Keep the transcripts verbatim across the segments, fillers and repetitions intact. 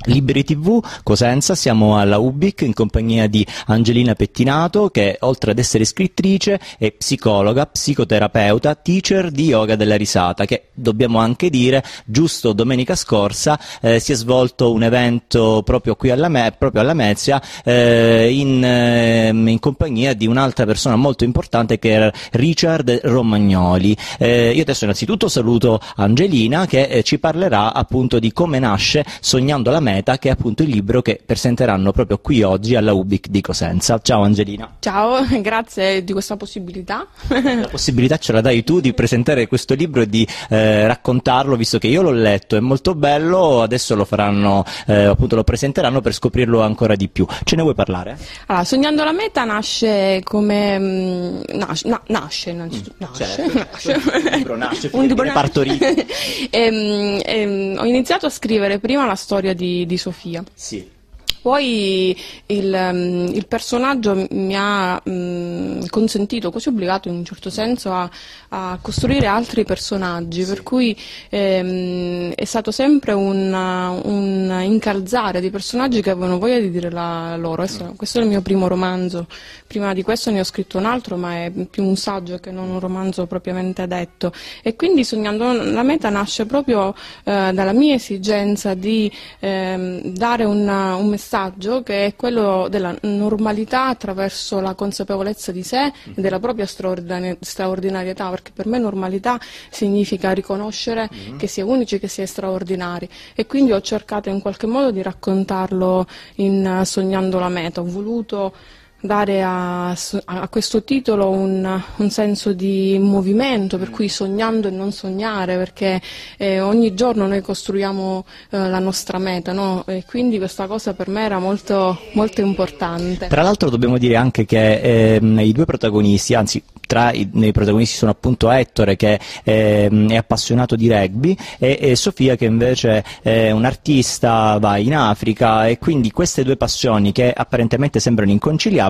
Liberi tivù Cosenza, siamo alla U B I C in compagnia di Angelina Pettinato, che oltre ad essere scrittrice è psicologa, psicoterapeuta, teacher di yoga della risata, che dobbiamo anche dire, giusto domenica scorsa eh, si è svolto un evento proprio qui alla, Me proprio alla Mezia eh, in, eh, in compagnia di un'altra persona molto importante che era Richard Romagnoli. Eh, io adesso innanzitutto saluto Angelina che eh, ci parlerà appunto di come nasce Sognando la Meta, che è appunto il libro che presenteranno proprio qui oggi alla U B I C di Cosenza. Ciao Angelina. Ciao, grazie di questa possibilità. La possibilità ce la dai tu di presentare questo libro e di eh, raccontarlo, visto che io l'ho letto, è molto bello, adesso lo faranno, eh, appunto lo presenteranno per scoprirlo ancora di più. Ce ne vuoi parlare? Allora, Sognando la Meta nasce come... Mh, nasce, na, nasce innanzitutto. Mm, nasce, certo, nasce. Un libro nasce, un libro viene partorito. e, e, ho iniziato a scrivere prima la storia di di Sofia. Sì. Poi il, il personaggio mi ha mh, consentito, quasi obbligato in un certo senso, a, a costruire altri personaggi, sì. Per cui ehm, è stato sempre un, un incalzare di personaggi che avevano voglia di dire la loro. Questo, questo è il mio primo romanzo. Prima di questo ne ho scritto un altro, ma è più un saggio che non un romanzo propriamente detto. E quindi Sognando la Meta nasce proprio eh, dalla mia esigenza di ehm, dare una, un messaggio che è quello della normalità attraverso la consapevolezza di sé e della propria straordinari straordinarietà, perché per me normalità significa riconoscere mm-hmm. che si è unici, che si è straordinari, e quindi ho cercato in qualche modo di raccontarlo in uh, Sognando la Meta. Ho voluto dare a, a questo titolo un, un senso di movimento, per cui sognando e non sognare, perché eh, ogni giorno noi costruiamo eh, la nostra meta, no? E quindi questa cosa per me era molto, molto importante. Tra l'altro dobbiamo dire anche che eh, i due protagonisti, anzi tra i, i protagonisti sono appunto Ettore, che eh, è appassionato di rugby, e, e Sofia, che invece è un'artista, va in Africa, e quindi queste due passioni che apparentemente sembrano inconciliabili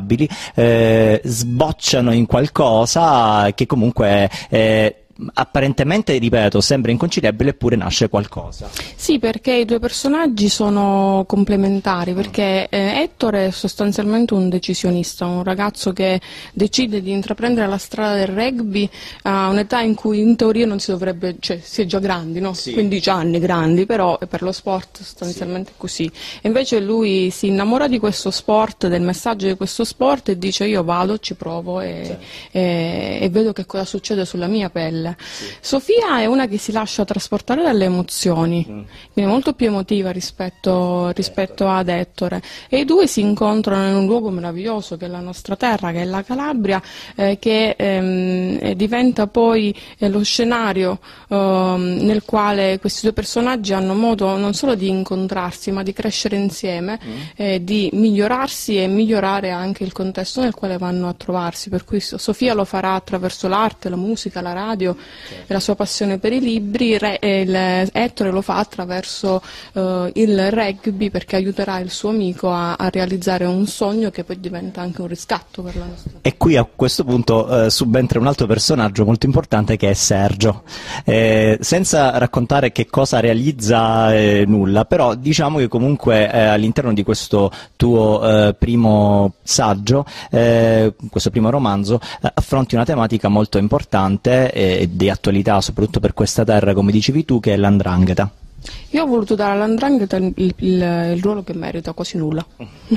Eh, sbocciano in qualcosa che comunque eh, apparentemente, ripeto, sembra inconciliabile, eppure nasce qualcosa. Sì, perché i due personaggi sono complementari, perché eh, Ettore è sostanzialmente un decisionista, un ragazzo che decide di intraprendere la strada del rugby a un'età in cui in teoria non si dovrebbe, cioè si è già grandi, no? Sì. quindici anni grandi, però per lo sport sostanzialmente sì. Così. E invece lui si innamora di questo sport, del messaggio di questo sport, e dice io vado, ci provo e, sì. e, e vedo che cosa succede sulla mia pelle. Sì. Sofia è una che si lascia trasportare dalle emozioni, mm. quindi molto più emotiva rispetto, rispetto ad Ettore, e i due si incontrano in un luogo meraviglioso che è la nostra terra, che è la Calabria, eh, che ehm, diventa poi eh, lo scenario ehm, nel quale questi due personaggi hanno modo non solo di incontrarsi, ma di crescere insieme, mm. eh, di migliorarsi e migliorare anche il contesto nel quale vanno a trovarsi, per cui Sofia lo farà attraverso l'arte, la musica, la radio, certo. e la sua passione per i libri. Re, il, Ettore lo fa attraverso uh, il rugby, perché aiuterà il suo amico a, a realizzare un sogno che poi diventa anche un riscatto per la nostra. E qui a questo punto eh, subentra un altro personaggio molto importante, che è Sergio, eh, senza raccontare che cosa realizza eh, nulla, però diciamo che comunque eh, all'interno di questo tuo eh, primo saggio, eh, questo primo romanzo, eh, affronti una tematica molto importante e eh, di attualità, soprattutto per questa terra, come dicevi tu, che è l'andrangheta. Io ho voluto dare all'andrangheta il, il, il, il ruolo che merita, quasi nulla.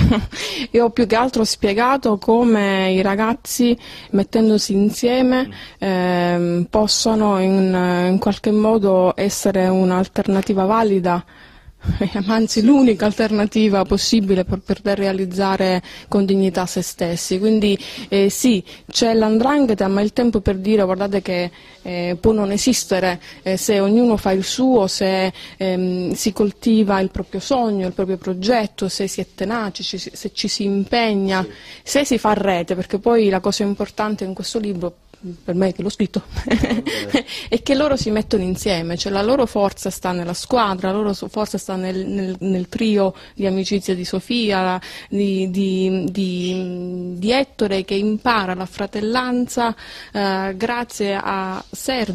Io ho più che altro spiegato come i ragazzi, mettendosi insieme, eh, possano in, in qualche modo essere un'alternativa valida, anzi l'unica alternativa possibile per poter realizzare con dignità se stessi. Quindi eh, sì, c'è l'andrangheta, ma è il tempo per dire guardate che eh, può non esistere eh, se ognuno fa il suo, se ehm, si coltiva il proprio sogno, il proprio progetto, se si è tenaci, ci, se ci si impegna, sì. se si fa rete, perché poi la cosa importante in questo libro, per me che l'ho scritto, è che loro si mettono insieme, cioè la loro forza sta nella squadra, la loro forza sta nel, nel, nel trio di amicizia di Sofia, di, di, di, di Ettore, che impara la fratellanza eh, grazie a Sergio,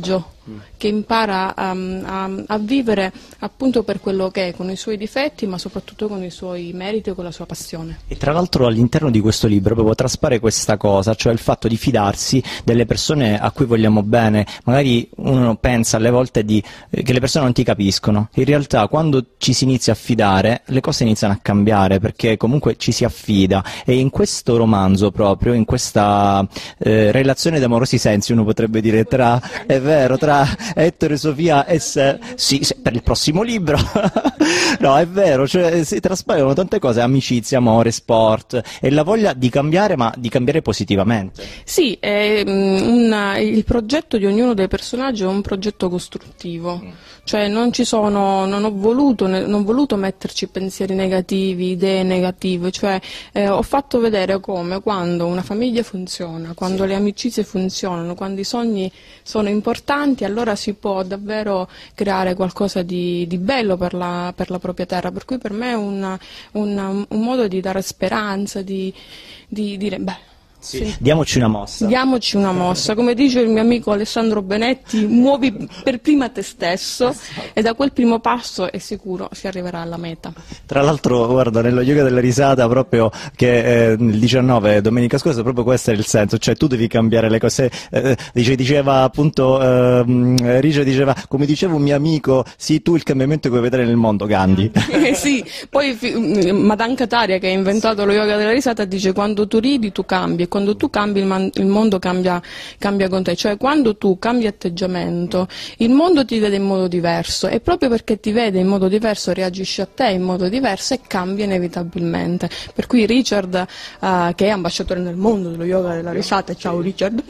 che impara a, a, a vivere appunto per quello che è, con i suoi difetti, ma soprattutto con i suoi meriti e con la sua passione. E tra l'altro all'interno di questo libro proprio traspare questa cosa, cioè il fatto di fidarsi delle persone a cui vogliamo bene. Magari uno pensa alle volte di, eh, che le persone non ti capiscono, in realtà quando ci si inizia a fidare le cose iniziano a cambiare, perché comunque ci si affida, e in questo romanzo proprio, in questa eh, relazione d'amorosi sensi, uno potrebbe dire, tra, è vero, tra Ettore, Sofia e se, sì, se, per il prossimo libro no, è vero, cioè si traspaiono tante cose, amicizia, amore, sport e la voglia di cambiare, ma di cambiare positivamente. Sì, è, un, il progetto di ognuno dei personaggi è un progetto costruttivo, mm. cioè non ci sono, non ho voluto, non ho voluto metterci pensieri negativi, idee negative, cioè eh, ho fatto vedere come quando una famiglia funziona, quando sì. le amicizie funzionano, quando i sogni sono importanti, allora si può davvero creare qualcosa di, di bello per la, per la propria terra, per cui per me è una, una, un modo di dare speranza, di, di dire beh, sì. Sì. Diamoci una mossa. Diamoci una mossa, come dice il mio amico Alessandro Benetti, muovi per prima te stesso e da quel primo passo è sicuro si arriverà alla meta. Tra l'altro, guarda, nello yoga della risata proprio che eh, il diciannove, domenica scorsa, proprio questo è il senso, cioè tu devi cambiare le cose, eh, dice, diceva appunto, eh, Rigia diceva, come diceva un mio amico, sì, tu il cambiamento che vuoi vedere nel mondo, Gandhi. Eh, sì, poi Madan Kataria che ha inventato lo yoga della risata dice quando tu ridi tu cambi, quando tu cambi il, man- il mondo cambia, cambia con te, cioè quando tu cambi atteggiamento il mondo ti vede in modo diverso e proprio perché ti vede in modo diverso reagisce a te in modo diverso e cambia inevitabilmente. Per cui Richard, uh, che è ambasciatore nel mondo dello yoga della risata, ciao Richard,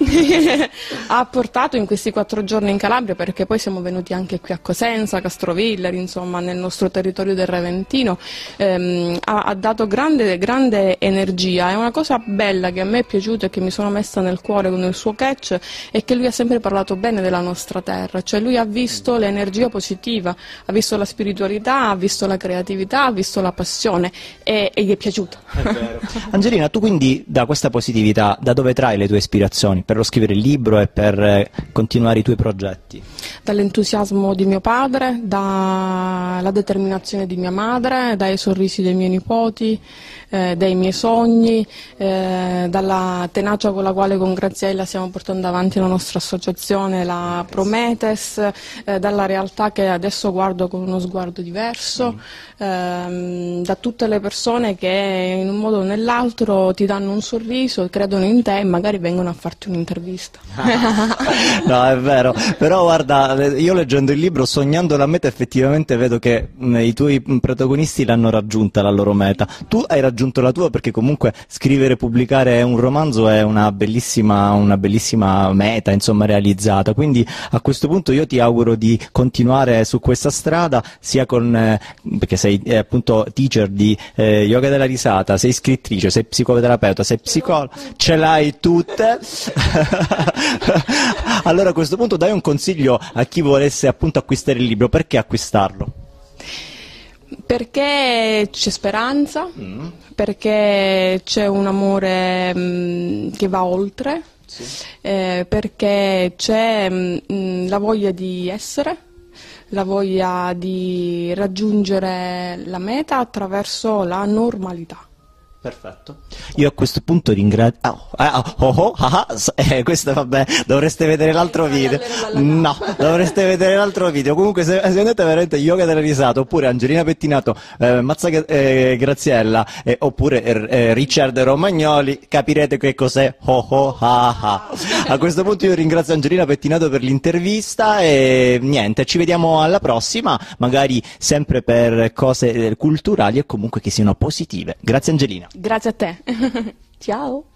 ha portato in questi quattro giorni in Calabria, perché poi siamo venuti anche qui a Cosenza, Castrovillari, insomma nel nostro territorio del Reventino, ehm, ha, ha dato grande, grande energia. È una cosa bella che a me è piaciuta e che mi sono messa nel cuore con il suo catch, è che lui ha sempre parlato bene della nostra terra, cioè lui ha visto l'energia positiva, ha visto la spiritualità, ha visto la creatività, ha visto la passione e, e gli è piaciuta. È vero. Angelina, tu quindi da questa positività da dove trai le tue ispirazioni per lo scrivere il libro e per eh, continuare i tuoi progetti? Dall'entusiasmo di mio padre, dalla determinazione di mia madre, dai sorrisi dei miei nipoti, eh, dai miei sogni, eh, dalla tenacia con la quale con Graziella stiamo portando avanti la nostra associazione, la Prometes, eh, dalla realtà che adesso guardo con uno sguardo diverso, mm. ehm, da tutte le persone che in un modo o nell'altro ti danno un sorriso, credono in te e magari vengono a farti un'intervista. No, è vero, però guarda, io leggendo il libro, sognando la meta, effettivamente vedo che mh, i tuoi protagonisti l'hanno raggiunta la loro meta. Tu hai raggiunto la tua, perché comunque scrivere e pubblicare un romanzo è una bellissima, una bellissima meta, insomma, realizzata. Quindi a questo punto io ti auguro di continuare su questa strada, sia con, eh, perché sei eh, appunto teacher di eh, yoga della risata, sei scrittrice, sei psicoterapeuta, sei psicologa, ce l'hai tutte. Allora a questo punto dai un consiglio a chi volesse appunto acquistare il libro. Perché acquistarlo? Perché c'è speranza, mm. perché c'è un amore mh, che va oltre, sì. eh, perché c'è mh, la voglia di essere, la voglia di raggiungere la meta attraverso la normalità. Perfetto. Io a questo punto ringrazio. Oh, oh, oh, ah, eh, questo vabbè, dovreste vedere l'altro video. No, dovreste vedere l'altro video. Comunque, se, se andate veramente yoga della risata, oppure Angelina Pettinato, eh, Mazza eh, Graziella, eh, oppure eh, Richard Romagnoli, capirete che cos'è. Oh, oh, ah, ah. A questo punto io ringrazio Angelina Pettinato per l'intervista e niente, ci vediamo alla prossima, magari sempre per cose culturali e comunque che siano positive. Grazie Angelina. Grazie a te. Ciao.